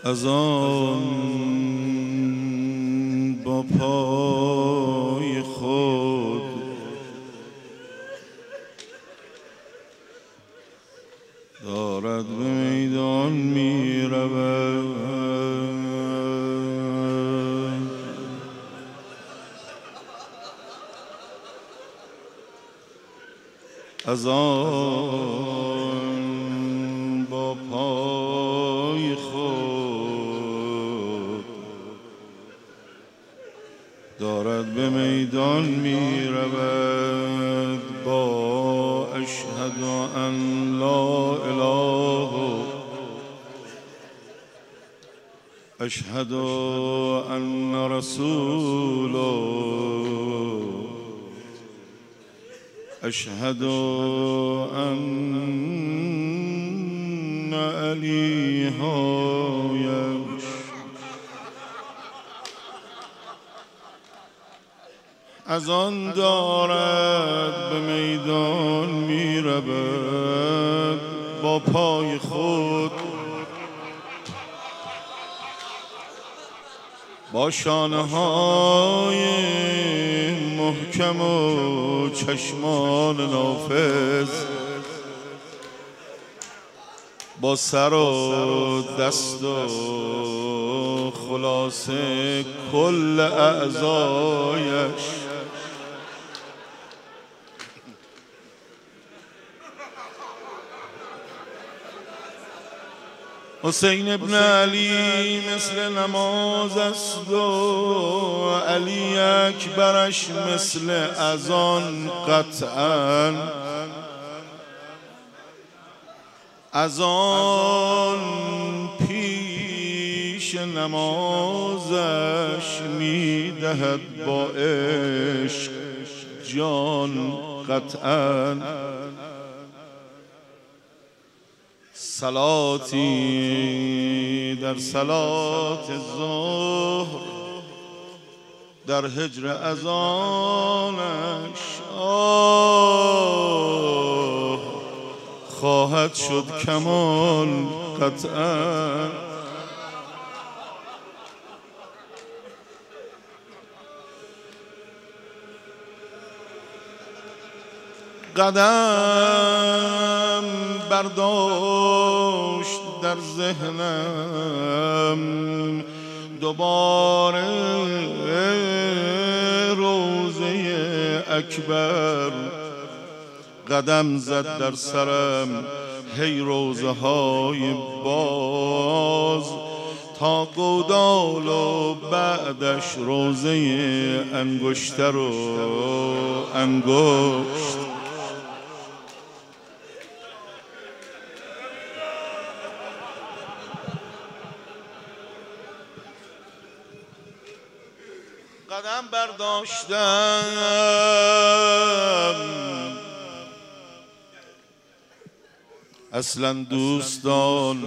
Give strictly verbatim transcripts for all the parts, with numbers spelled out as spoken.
از آن با پای خود دارد به میدان می رود. از آن با پای خود دارد به میدان می رود با اشهد ان لا اله اشهد ان رسول اشهد ان علی هایش از آن دارد به میدان می رود با پای خود با شانه های محکم و چشمان نافذ با سر و دست و خلاصه کل اعضایش حسین ابن علی مثل نماز است و علی اکبرش مثل اذان قطعاً اذان پیش نمازش میدهد با عشق جان قطعاً صلاتی در صلات ظهر در هجر اذانش آه خواهد شد کمال قطعا قدم برداشت در ذهنم دوباره روضه اکبر قدم زد در سرم هی روضه های باز تا گودال و بعدش روضه انگشتر و انگشت قدم برداشتم اصلا دوستان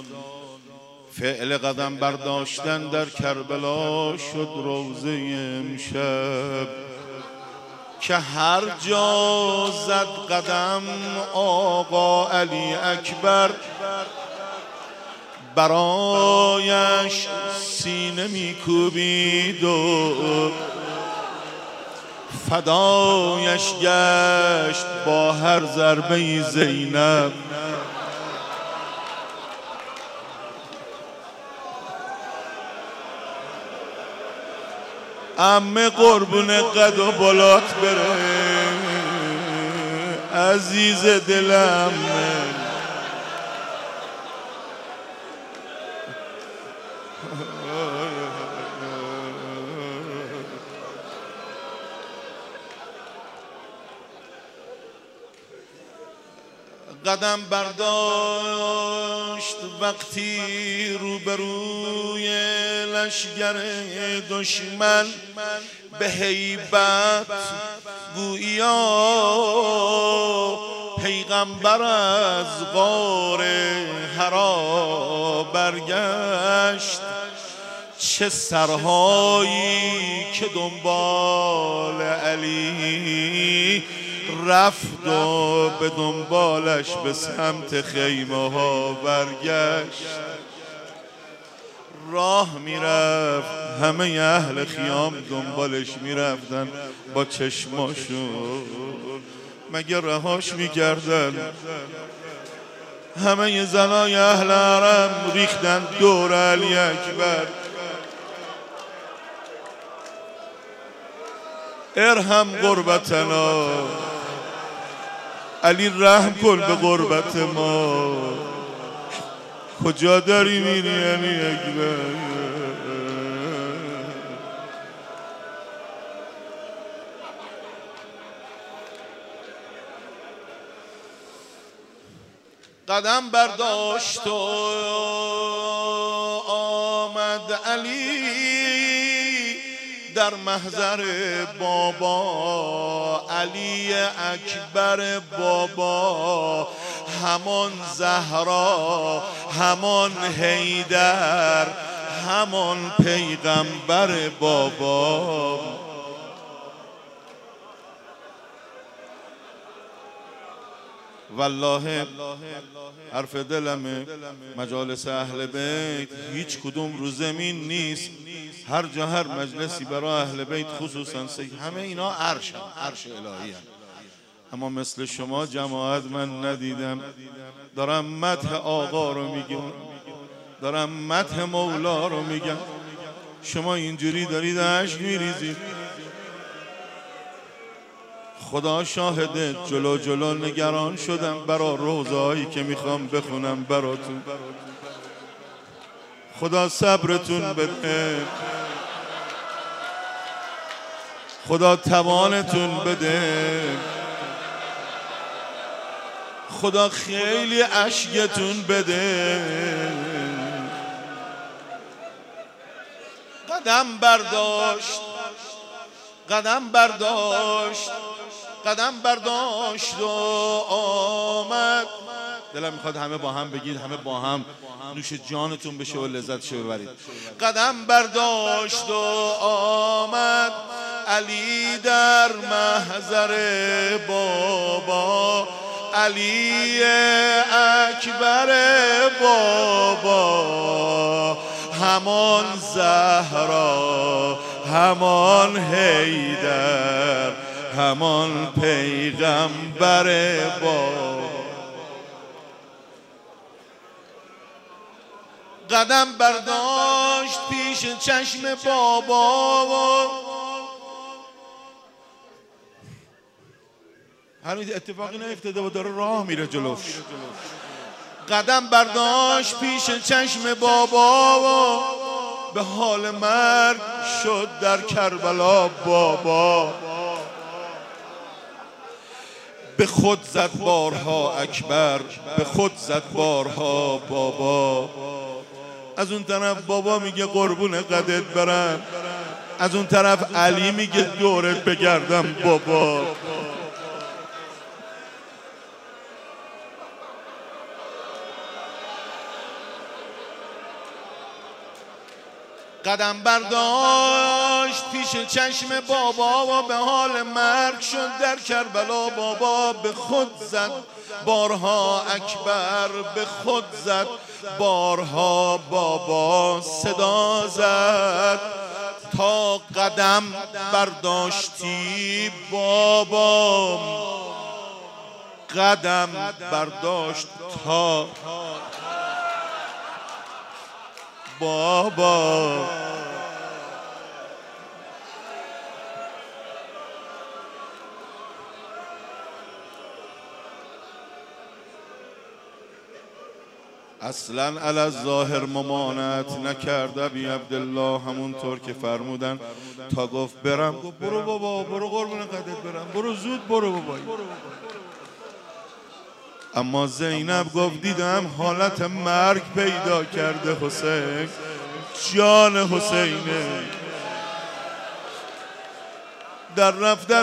فعل قدم برداشتن در کربلا شد روضه امشب که هر جا زد قدم آقا علی اکبر برایش سینه میکوبید و فدایش گشت با هر ضربه زینب عمه قربون قد و بلات بره عزیز دلم قدم برداشت وقتی روبروی لشگر دشمن به هیبت گویا پیغمبر از غار حرا برگشت چه سرهایی که دنبال علی رفت و به دنبالش به سمت خیمه ها برگشت راه میرفت، همه اهل خیام دنبالش میرفتن با چشماشون، مگه رهاش میکردن؟ همه زنای اهل حرم ریختن دور علی اکبر. ارحم غربتنا، علی رحم کن به غربت ما. کجا داری میری علی اکبر؟ قدم برداشت و آمد علی در محضر بابا، علی اکبر بابا، همان زهرا، همان حیدر، همان پیغمبر بابا. والله حرف دلمه، مجالس اهل بیت هیچ کدوم رو زمین نیست، هر جا هر مجلسی برای اهل بیت خصوصا سی همه اینا عرش هم، عرش الهی هم. اما مثل شما جماعت من ندیدم. دارم مدح آقا رو میگم، دارم مدح مولا رو میگم، شما اینجوری دارید اشک میریزید. خدا شاهده جلو جلو نگران شدم برا روزایی که میخوام بخونم براتون. خدا صبرتون بده، خدا توانتون بده، خدا خیلی اشکتون بده. قدم برداشت، قدم برداشت، قدم برداشت و آمد. دلم میخواد همه با هم بگید، همه با هم نوش جانتون بشه و لذتشو ببرید. قدم برداشت و آمد علی در محضر بابا، علی اکبر بابا، همان زهرا، همان حیدر، همان پیغمبر بابا. قدم برداشت پیش چشم بابا، هنوز اتفاقی نیفتاده و داره راه میره جلوش. قدم برداشت پیش چشم بابا، به حال مرگ شد در کربلا بابا. به خود زد بارها اکبر، به خود زد بارها بابا. از اون طرف بابا میگه قربون قدت برم، از اون طرف علی میگه دورت بگردم بابا. قدم برداشت پیش چشم بابا و به حال مرگ شد در کربلا بابا. به خود زد بارها اکبر، به خود زد بارها بابا. صدا زد تا قدم برداشتی بابا، قدم برداشت تا بابا. اصلا علی الظاهر ممانعت نکرد ابی عبدالله، همونطور که فرمودن تا گفت برم، گفت برو بابا، برو قربون قدت برم، برو زود برو بابا. اما زینب گفت دیدم حالت مرگ پیدا کرده حسین، جان حسینه، در رفتن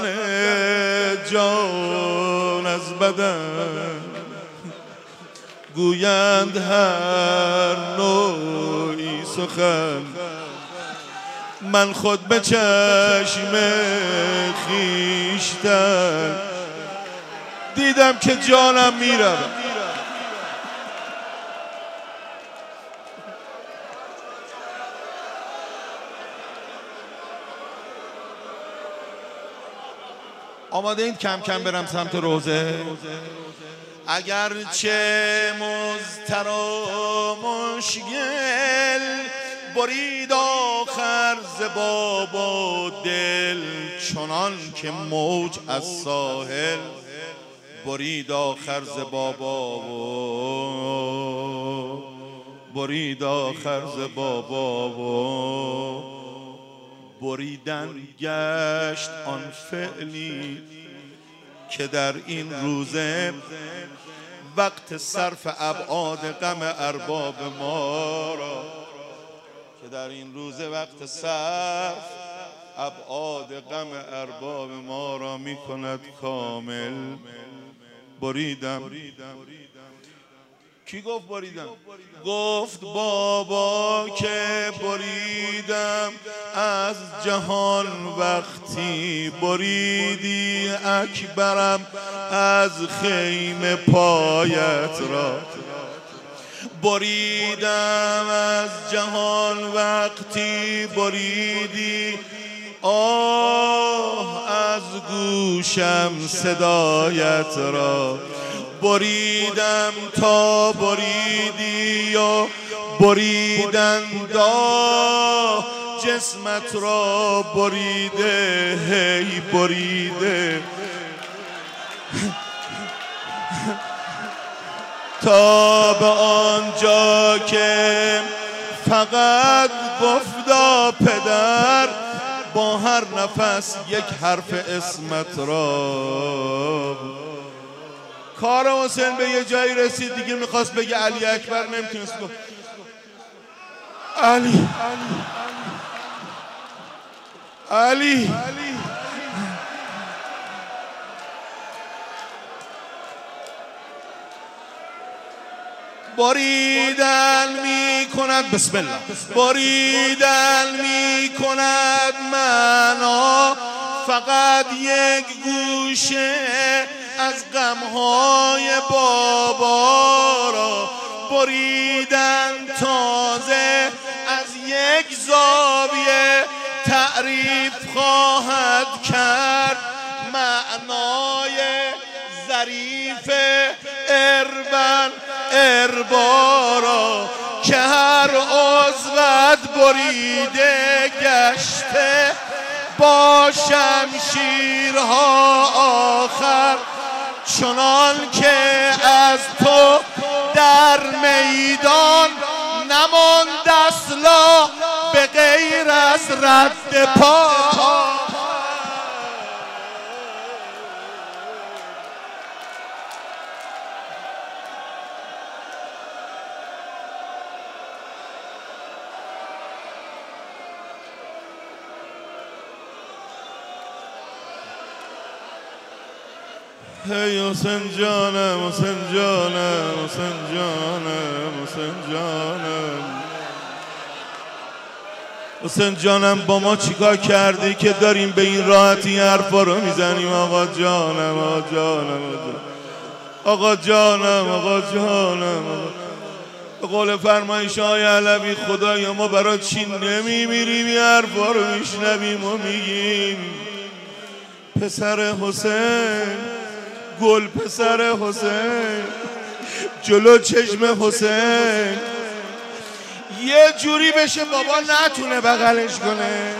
جان از بدن گویند هر نوعی سخن. من خود به چشم خویشتن دیدم که جانم میرم. آماده این کم کم برم سمت روزه؟ اگرچه مضطر و مشکل برید آخر ز بابا دل، چنان که موج از ساحل برید آخر ز بابا و برید آخر ز بابا و بریدن گشت آن فعلی که در این روزه وقت صرف ابعاد غم ارباب ما را، که در این روزه وقت صرف ابعاد غم ارباب ما را می کند کامل. بریدم. کی گفت بریدم؟ گفت بابا که بریدم از جهان وقتی بریدی اکبرم از خیمه پایت را. بریدم از جهان وقتی بریدی آه از گوشم صدایت را. بریدم تا بریدی یا بریدن دا جسمت را بریده هی بریده تا به آنجا که فقط گفتا پدر با هر نفس یک حرف اسمت را. کار حسین به یه جایی رسید دیگه میخواست بگه علی اکبر، نمیتونست گفت علی علی بریدن می کند بسم الله بریدن می کند معنا فقط یک گوشه از غمهای بابا را. بریدن تازه از یک زاویه تعریف خواهد کرد معنای ظریف اربن اربا را که هر عضوت بریده گشته با شمشیرها آخر، چنان که از تو در میدان نماند اصلا به غیر از رد پا. هی حسین جانم حسین جانم حسین جانم حسین جانم حسین جانم با ما چیکار کردی که داریم به این راحتی حرفا رو میزنیم؟ آقا جانم آقا جانم آقا جانم آقا جانم به قول فرمایش های علوی خدایا ما برای چی نمیمیریم این حرفا رو میشنویم و میگیم؟ پسر حسین گل پسر حسین جلو چشم حسین یه جوری بشه بابا نتونه بغلش کنه.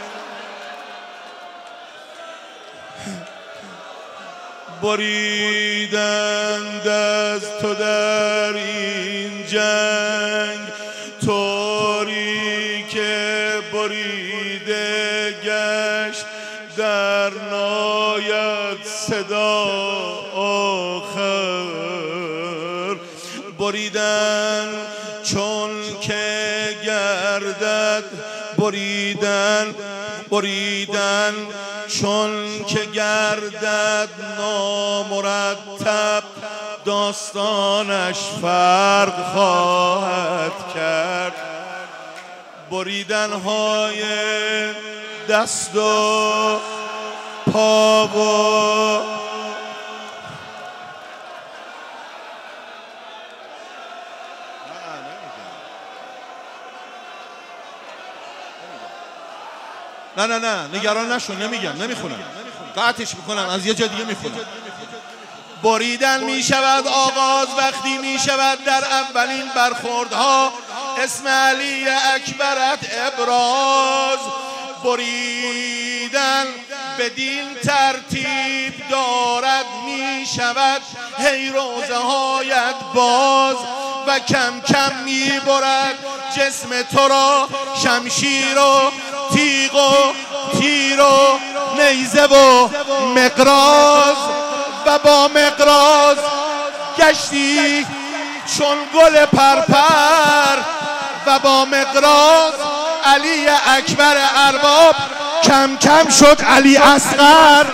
بریدند از تو در این جنگ طوری که بریده گشت در ناید صدا آخر. بریدن چون که گردد بریدن بریدن چون که گردد نامرتب داستانش فرق خواهد کرد. بریدن های دست و پا و نه نه نه نگران نشو، نمیگم، نمیخونم. قطعش میکنم، از یه جا دیگه میخونم. بریدن می شود آغاز وقتی می شود در اولین برخوردها اسم علی اکبرت ابراز. بریدن بدین ترتیب دارد می شود هی روزه هایت باز و کم کم می برد جسم تو را شمشیر و تیغ و تیر و نیزه و مقراض و با مقراض گشتی چون گل پرپر و با مقراض علی اکبر ارباب کم کم شد علی اصغر.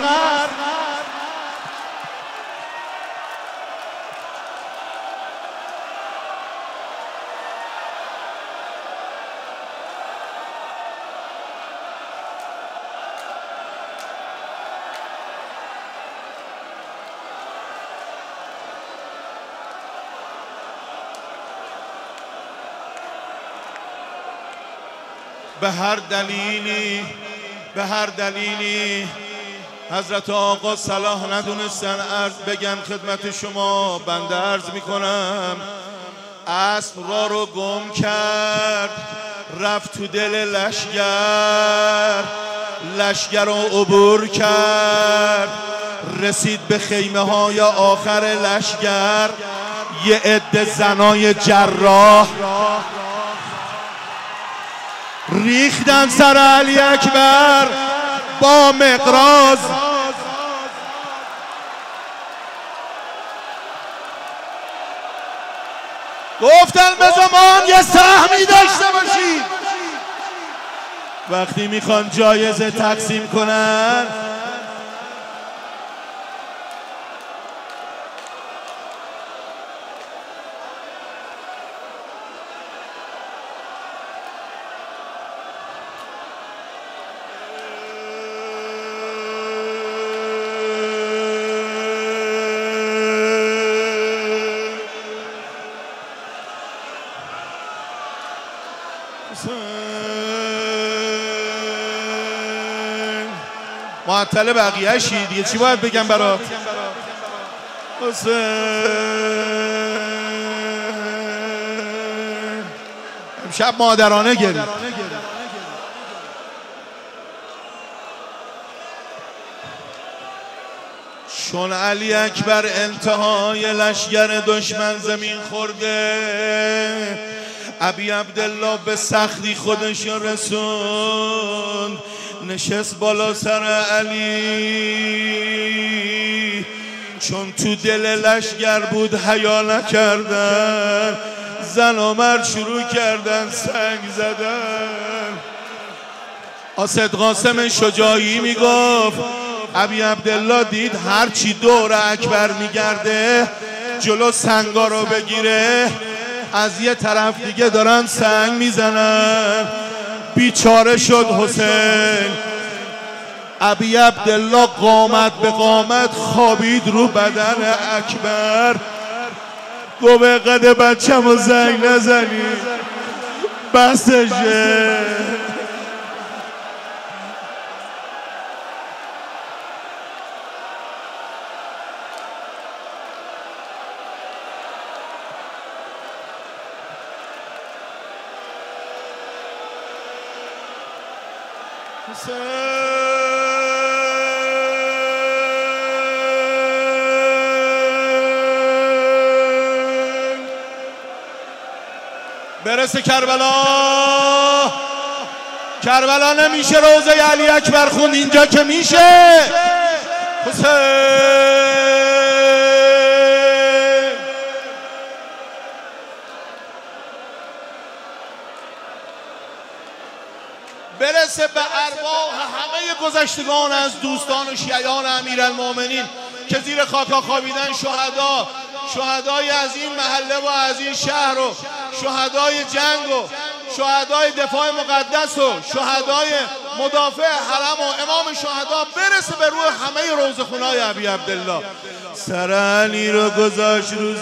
به هر دلیلی به هر دلیلی حضرت آقا صلاح ندونستن عرض بگن خدمت شما. بنده عرض میکنم اسب را رو گم کرد رفت تو دل لشگر، لشگر رو عبور کرد رسید به خیمه های آخر لشگر. یه عده زنای جراح ریختن سر علی اکبر با مقراض. گفتن به زمان یه سهمی داشته باشید وقتی میخوان جایزه تقسیم کنن. معطل بقیه شی دیگه چی باید بگم برات؟ حسین امشب مادرانه گرید. چون علی اکبر انتهای لشگر دشمن زمین خورده ابی عبدالله به سختی خودش رسوند نشست بالا سر علی. چون تو دل لشگر بود حیا نکردن زن و مرد شروع کردن سنگ زدن. آسد قاسم شجاعی میگفت ابی عبدالله دید هرچی دور اکبر میگرده جلو سنگا رو بگیره از یه طرف دیگه دارن سنگ میزنن. بیچاره شد حسین. ابی عبدالله قامت به قامت خوابید رو بدن اکبر. گو به قد بچم و زنگ نزنی بسشه. برسه کربلا. کربلا نمیشه روزه علی اکبر خوند اینجا که میشه. حسین برسه به ارواح همه گذشتگان از دوستان و شیعیان امیرالمومنین که زیر خاکا خوابیدن. شهدا شهدای از این محله و از این شهر و شهدای جنگ و شهدای دفاع مقدس و شهدای مدافع حرم و امام شهدا برسه به روح همه روزخونای ابی عبدالله. سر علی رو گذاشت رو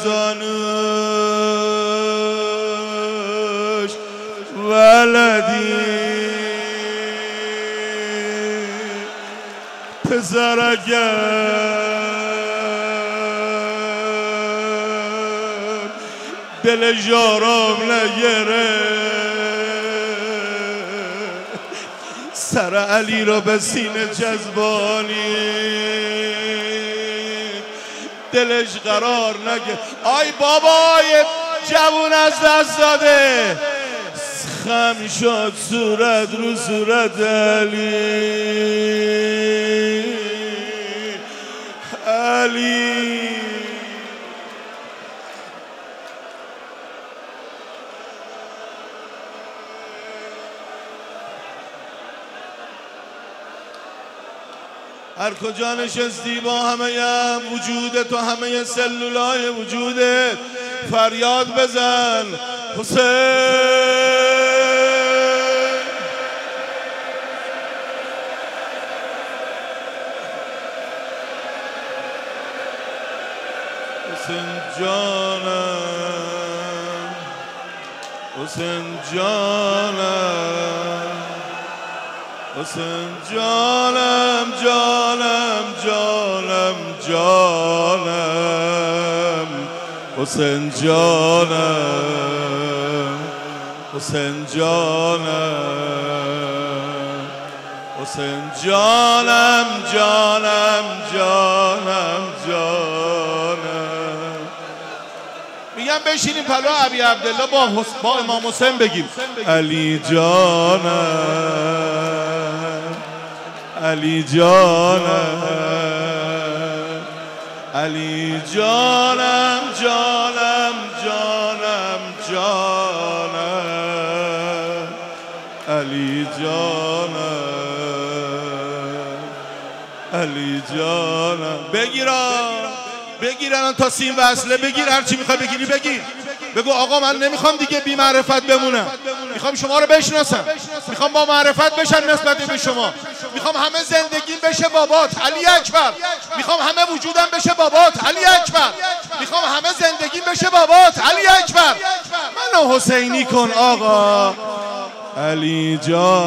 زانوش ولدی پسر اگر دلش آرام نگیره سر علی را به سینه جذبانی دلش قرار نگه. آی بابای جوون از دست داده خم شد صورت رو صورت علی علی هر کجا نشستی با همه وجودت و همه سلولای وجودت فریاد بزن حسین حسین جانم حسین جانم حسین جانم جانم جانم جانم حسین جانم حسین جانم حسین جانم جانم جانم جانم. میگم بشینیم پلو ابی عبدالله با, حس... با امام حسین بگیم علی جانم علی جانم علی جانم جانم جانم جانم علی جانم علی جانم. بگیرم بگیرن تا سین وصله بگیر هرچی میخوای بگیری بگیر بگو آقا من نمیخوام دیگه بی معرفت بمونم میخوام شما رو بشناسم میخوام با معرفت بشن نسبت به شما میخوام همه زندگیم بشه بابات علی اکبر میخوام همه وجودم بشه بابات علی اکبر میخوام همه زندگیم بشه بابات علی اکبر منو حسینی کن آقا علی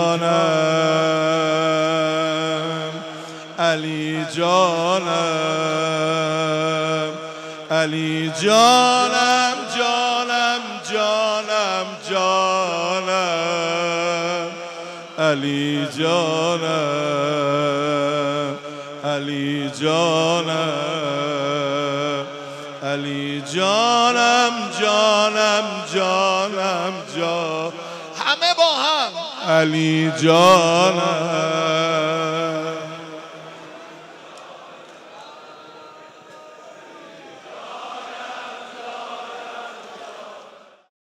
جانم علی جانم علی جانم جانم جانم جانم علی جانم علی جانم علی جانم جانم جانم جانم همه با هم علی جانم